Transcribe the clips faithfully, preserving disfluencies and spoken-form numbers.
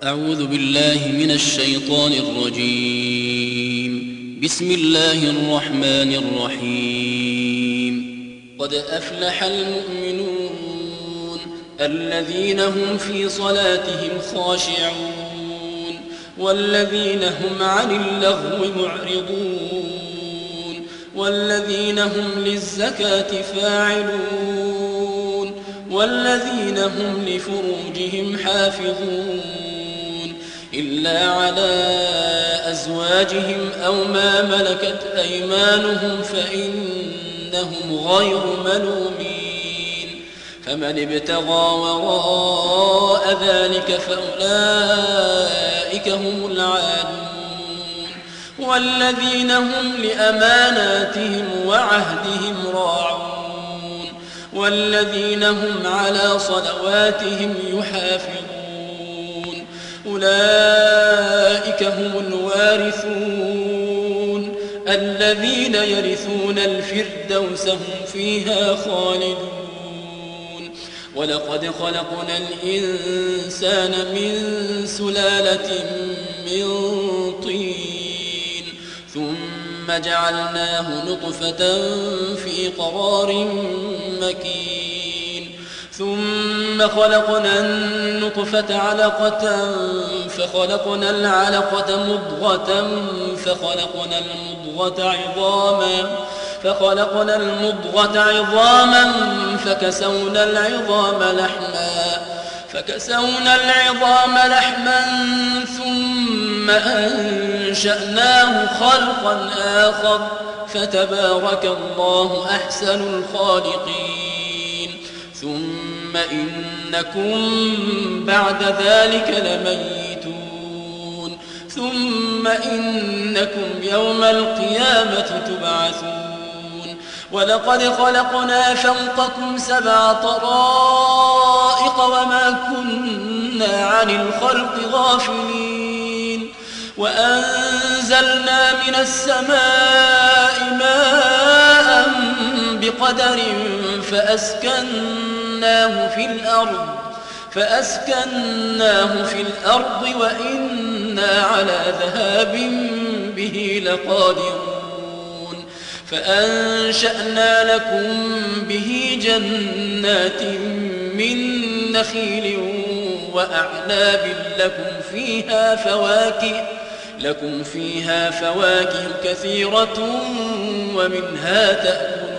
أعوذ بالله من الشيطان الرجيم. بسم الله الرحمن الرحيم. قد أفلح المؤمنون الذين هم في صلاتهم خاشعون والذين هم عن اللغو معرضون والذين هم للزكاة فاعلون والذين هم لفروجهم حافظون إلا على أزواجهم أو ما ملكت أيمانهم فإنهم غير ملومين فمن ابتغى وراء ذلك فأولئك هم العادون والذين هم لأماناتهم وعهدهم راعون والذين هم على صلواتهم يحافظون أولئك هم الوارثون الذين يرثون الفردوس هم فيها خالدون. ولقد خلقنا الإنسان من سلالة من طين ثم جعلناه نطفة في قرار مكين ثم خلقنا النطفة علقة فخلقنا العلقة مضغة فخلقنا المضغة عظاما فخلقنا المضغة عظاما فكسونا العظام لحما فكسونا العظام لحما ثم أنشأناه خلقا آخر فتبارك الله أحسن الخالقين. ثم إنكم بعد ذلك لميتون ثم إنكم يوم القيامة تبعثون. ولقد خلقنا فوقكم سبع طرائق وما كنا عن الخلق غافلين وأنزلنا من السماء ماء بقدر فأسكناه في الأرض فأسكناه في الأرض وإنا على ذهاب به لقادرون. فأنشأنا لكم به جنات من نخيل وأعناب لكم فيها فواكه لكم فيها فواكه كثيرة ومنها تأكلون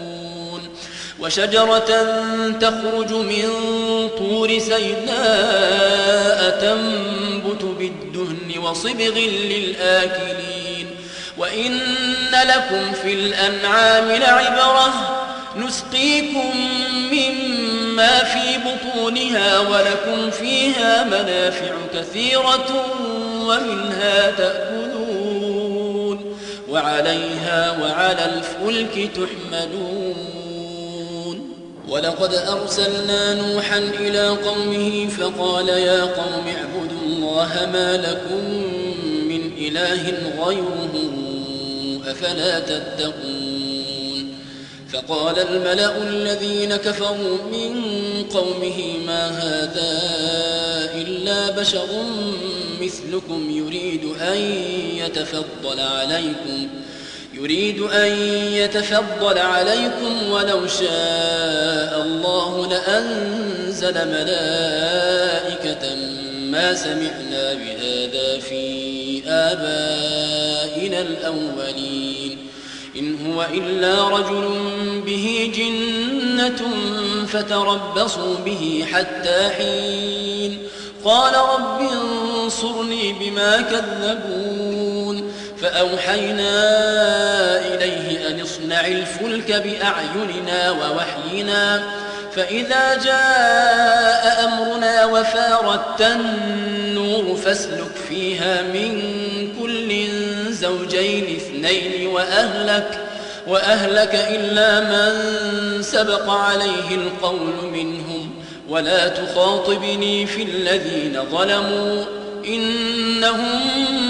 وشجرة تخرج من طور سيناء تنبت بالدهن وصبغ للآكلين. وإن لكم في الأنعام لعبرة نسقيكم مما في بطونها ولكم فيها منافع كثيرة ومنها تأكلون وعليها وعلى الفلك تحملون. ولقد أرسلنا نوحا إلى قومه فقال يا قوم اعبدوا الله ما لكم من إله غيره أفلا تتقون. فقال الملأ الذين كفروا من قومه ما هذا إلا بشر مثلكم يريد أن يتفضل عليكم يريد أن يتفضل عليكم ولو شاء الله لأنزل ملائكة ما سمعنا بهذا في آبائنا الأولين إن هو إلا رجل به جنة فتربصوا به حتى حين. قال رب انصرني بما كذبون. فأوحينا إليه أن اصنع الفلك بأعيننا ووحينا فإذا جاء أمرنا وفارت النور فاسلك فيها من كل زوجين اثنين وأهلك, وأهلك إلا من سبق عليه القول منهم ولا تخاطبني في الذين ظلموا إنهم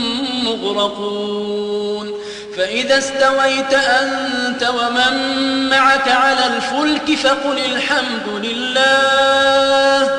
مغرقون. فإذا استويت أنت ومن معك على الفلك فقل الحمد لله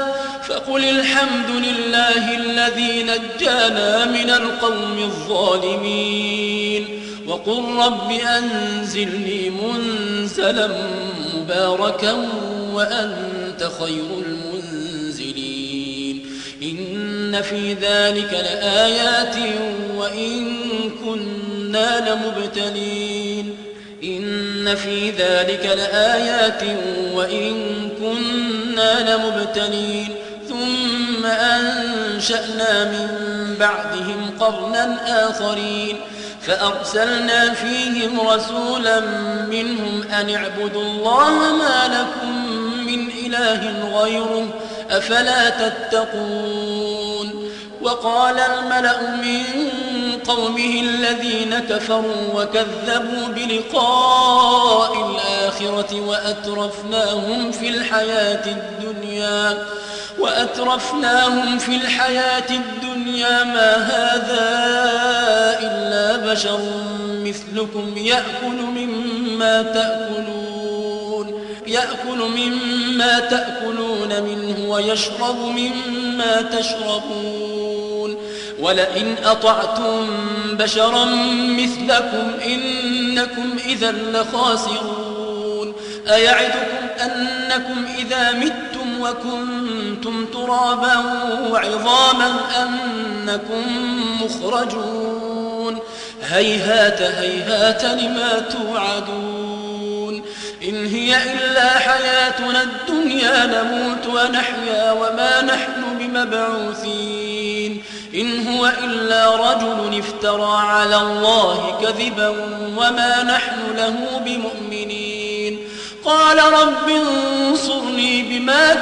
فقل الحمد لله الذي نجانا من القوم الظالمين وقل رب أنزلني منزلا مباركا وأنت خير المنزلين إن في ذلك لآيات وإن كنا لمبتلين إن في ذلك لآيات وإن كنا لمبتلين ثم أنشأنا من بعدهم قرنا آخرين فأرسلنا فيهم رسولا منهم أن اعبدوا الله ما لكم من إله غيره أفلا تتقون وقال الملأ من قومه الذين كفروا وكذبوا بلقاء الآخرة وأترفناهم في الحياة الدنيا وأترفناهم في الحياة الدنيا ما هذا إلا بشر مثلكم يأكل مما تأكلون يأكل مما تأكلون منه ويشرب مما تشربون ولئن أطعتم بشرا مثلكم إنكم إذا لخاسرون أيعدكم أنكم إذا متم وكنتم ترابا وعظاما أنكم مخرجون هيهات هيهات لما توعدون إن هي إلا حياتنا الدنيا نموت ونحيا وما نحن بمبعوثين إن هو إلا رجل افترى على الله كذبا وما نحن له بمؤمنين قال رب انصرني بما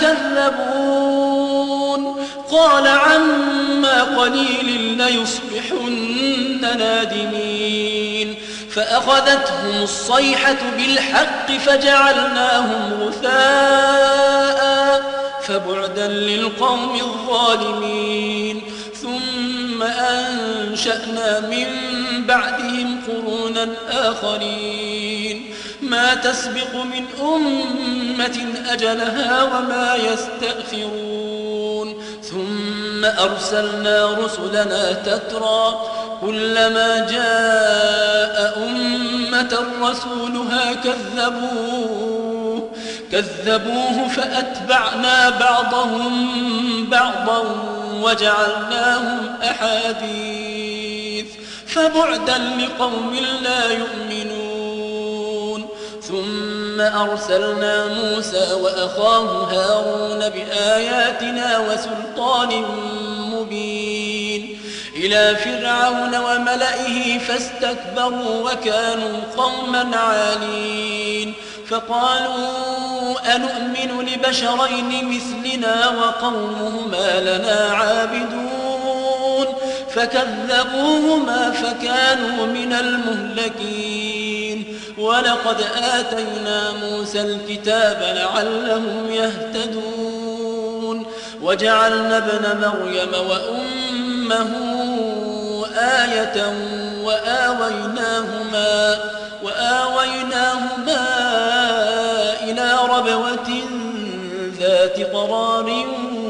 كذبون قال عما قليل ليصبحن نادمين فأخذتهم الصيحة بالحق فجعلناهم غثاء فبعدا للقوم الظالمين ثم أنشأنا من بعدهم قرونا آخرين ما تسبق من أمة أجلها وما يستأخرون ثم أرسلنا رسلنا تترى كلما جاء أمة رسولها كذبوه كذبوه فأتبعنا بعضهم بعضا وجعلناهم أحاديث فبعدا لقوم لا يؤمنون ثم أرسلنا موسى وأخاه هارون بآياتنا وسلطان مبين إلى فرعون وملئه فاستكبروا وكانوا قوما عالين فقالوا أنؤمن لبشرين مثلنا وقومهما لنا عابدون فكذبوهما فكانوا من المهلكين ولقد آتينا موسى الكتاب لعلهم يهتدون وجعلنا ابن مريم وأمه آية وآويناهما وآويناهما إلى ربوة ذات قرار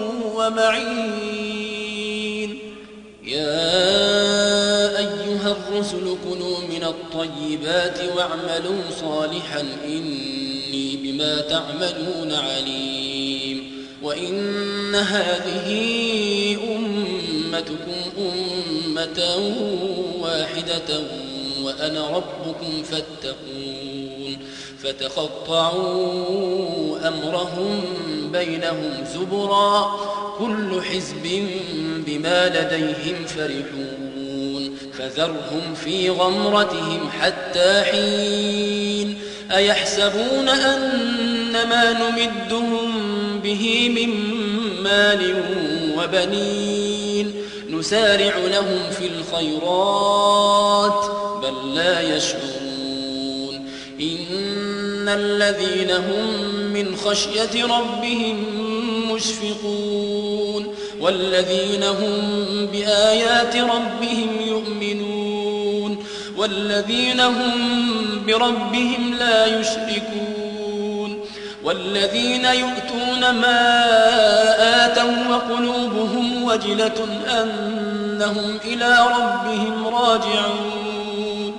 ومعين يا أيها الرسل كلوا من الطيبات واعملوا صالحا إني بما تعملون عليم وإن هذه أمتكم أمة واحدة وأنا ربكم فاتقون فتقطعوا أمرهم بينهم زبرا كل حزب بما لديهم فرحون فذرهم في غمرتهم حتى حين أيحسبون أن ما نمدهم به من مال وبنين نسارع لهم في الخيرات بل لا يشعرون إن الذين هم من خشية ربهم مشفقون والذين هم بآيات ربهم يؤمنون والذين هم بربهم لا يشركون والذين يؤتون ما آتوا وقلوبهم وجلة أنهم إلى ربهم راجعون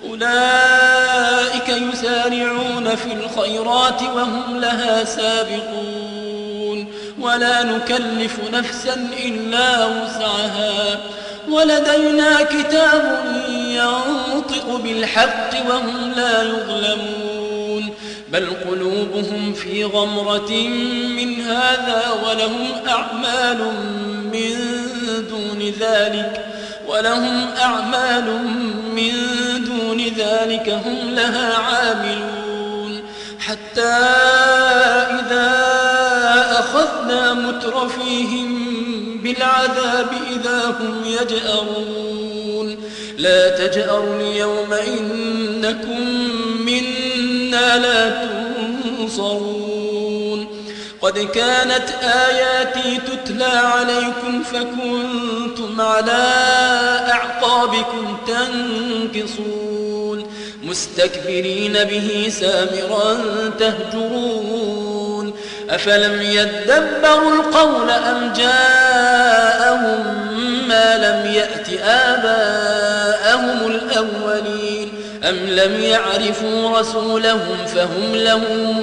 أولئك يسارعون في الخيرات وهم لها سابقون ولا نكلف نفسا إلا وسعها ولدينا كتاب ينطق بالحق وهم لا يظلمون بل قلوبهم في غمرة من هذا ولهم أعمال من دون ذلك ولهم أعمال من دون ذلك هم لها عاملون حتى إذا أخذنا مترفيهم بالعذاب إذا هم يجأرون لا تجأروا اليوم إنكم منا لا تنصرون قد كانت آياتي تتلى عليكم فكنتم على أعقابكم تنكصون مستكبرين به سامرا تهجرون أفلم يدبروا القول أم جاءهم ما لم يأت آباءهم الأولين أم لم يعرفوا رسولهم فهم له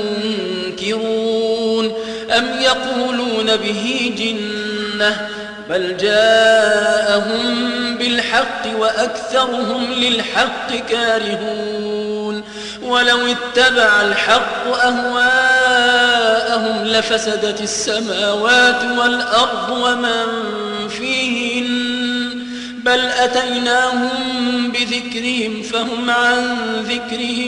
منكرون أم يقولون به جنة بل جاءهم بالحق وأكثرهم للحق كارهون ولو اتبع الحق أهواءهم لفسدت السماوات والأرض ومن فيهن بل أتيناهم بذكرهم فهم عن ذكرهم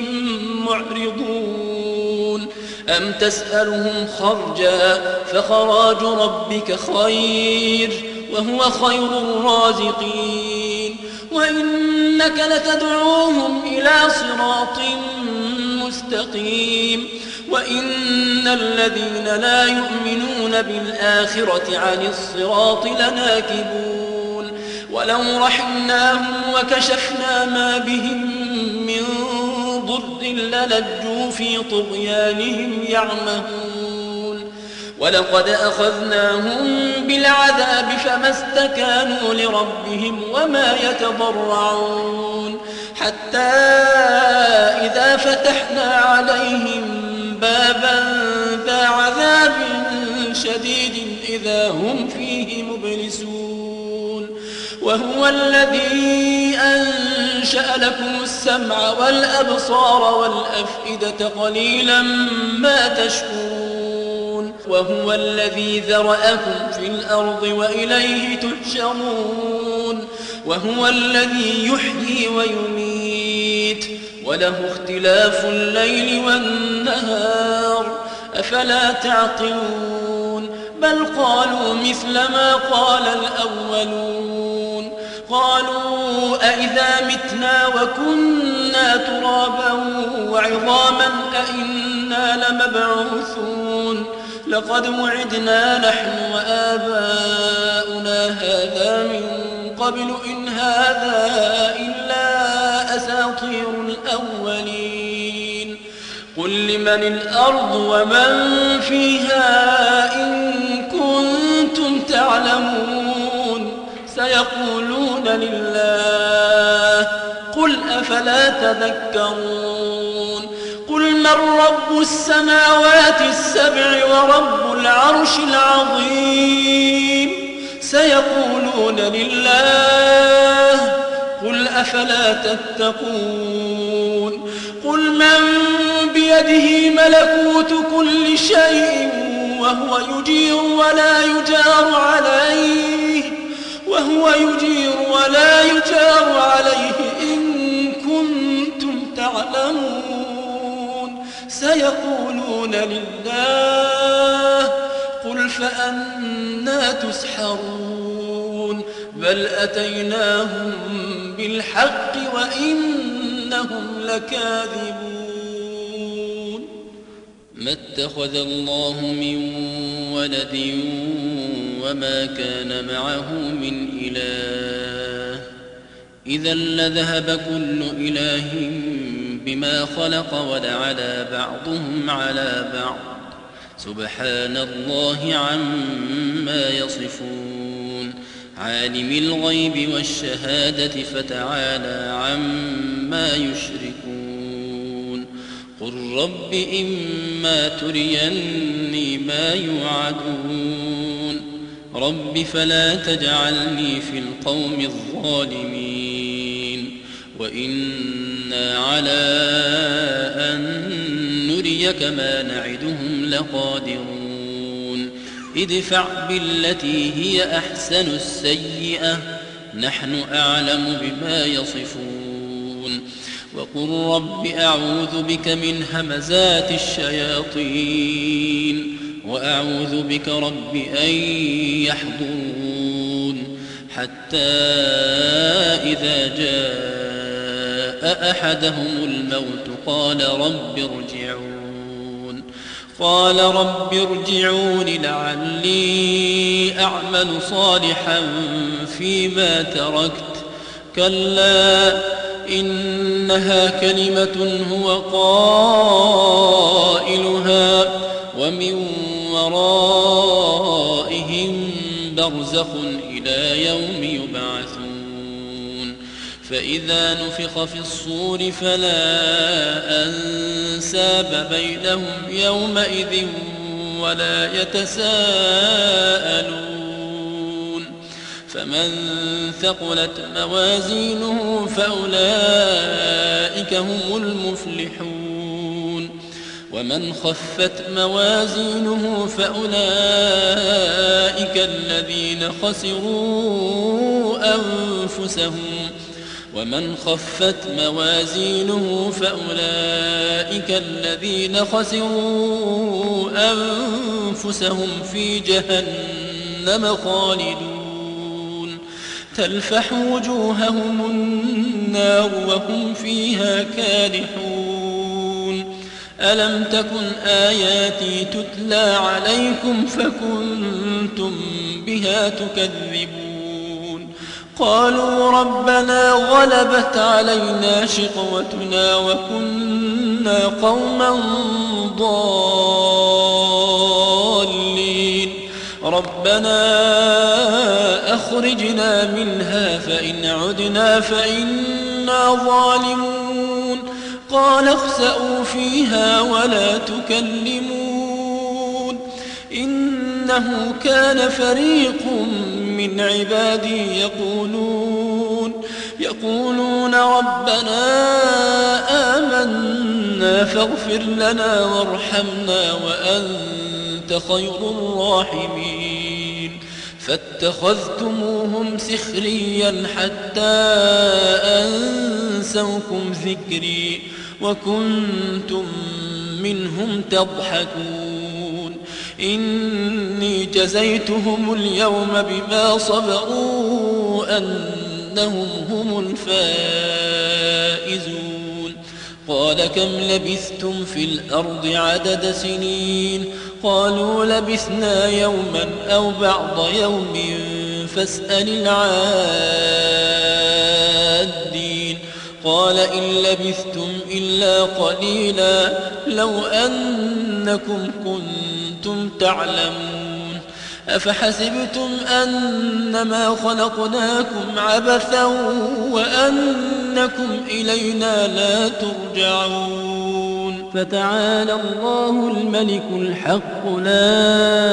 معرضون أم تسألهم خرجا فخراج ربك خير وهو خير الرازقين وإنك لتدعوهم إلى صراط مستقيم وإن الذين لا يؤمنون بالآخرة عن الصراط لناكبون ولو رحمناهم وكشفنا ما بهم من ضر للجوا في طغيانهم يعمهون ولقد أخذناهم بالعذاب فما استكانوا لربهم وما يتضرعون حتى إذا فتحنا عليهم بابا ذا عذاب شديد إذا هم فيه مبلسون وهو الذي أنشأ لكم السمع والأبصار والأفئدة قليلا ما تشكرون وهو الذي ذرأكم في الأرض وإليه تحشرون وهو الذي يحيي ويميت وله اختلاف الليل والنهار أفلا تعقلون بل قالوا مثل ما قال الأولون قالوا أئذا متنا وكنا ترابا وعظاما أئنا لمبعوثون لقد وعدنا نحن وآباؤنا هذا من قبل إن هذا إلا أساطير الأولين قل لمن الأرض ومن فيها إن كنتم تعلمون سيقولون لله قل أفلا تذكرون قل من رب السماوات السبع ورب العرش العظيم سيقولون لله قل أفلا تتقون قل من بيده ملكوت كل شيء وهو يجير ولا يجار عليه وهو يجير ولا يجار عليه إن كنتم تعلمون سيقولون لله قل فأنى تسحرون بل أتيناهم بالحق وإنهم لكاذبون ما اتخذ الله من ولد وما كان معه من إله إذا لذهب كل إله بما خلق ولعلى بعضهم على بعض سبحان الله عما يصفون عالم الغيب والشهادة فتعالى عما يشركون قل رب إما تريني ما يوعدون رب فلا تجعلني في القوم الظالمين وإنا على أن نريك ما نعدهم لقادرون ادفع بالتي هي أحسن السيئة نحن أعلم بما يصفون وقل رب أعوذ بك من همزات الشياطين وأعوذ بك رب أن يحضرون حتى إذا جاء أحدهم الموت قال رب ارجعون قال رب ارجعون لعلي أعمل صالحا فيما تركت كلا إنها كلمة هو قائلها ومن ورائهم برزخ إلى يوم يبعثون فإذا نفخ في الصور فلا أنساب بينهم يومئذ ولا يتساءلون فمن ثقلت موازينه فأولئك هم المفلحون ومن خفت موازينه فأولئك الذين خسروا أنفسهم ومن خفت موازينه فأولئك الذين خسروا أنفسهم في جهنم خالدون تلفح وجوههم النار وهم فيها كالحون ألم تكن آياتي تتلى عليكم فكنتم بها تكذبون قالوا ربنا غلبت علينا شقوتنا وكنا قوما ضالين ربنا أخرجنا منها فإن عدنا فإنا ظالمون قال اخسأوا فيها ولا تكلمون إنه كان فريق من عبادي يقولون يقولون ربنا آمنا فاغفر لنا وارحمنا وأنت خير الراحمين فاتخذتموهم سخريا حتى أنسوكم ذكري وكنتم منهم تضحكون إني جزيتهم اليوم بما صبروا أنهم هم الفائزون قال كم لبثتم في الأرض عدد سنين قالوا لبثنا يوما أو بعض يوم فاسأل العادين قال إن لبثتم إلا قليلا لو أنكم كنتم تعلمون أفحسبتم أنما خلقناكم عبثا وأنكم إلينا لا ترجعون فتعالى الله الملك الحق لا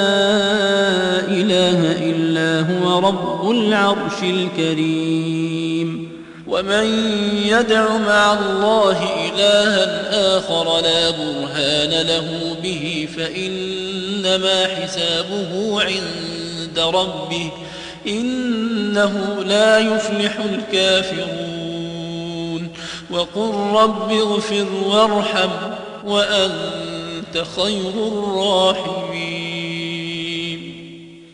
إله إلا هو رب العرش الكريم ومن يدع مع الله إلها آخر لا برهان له به فإنما حسابه عند ربه إنه لا يفلح الكافرون وقل رب اغفر وارحم وأنت خير الراحمين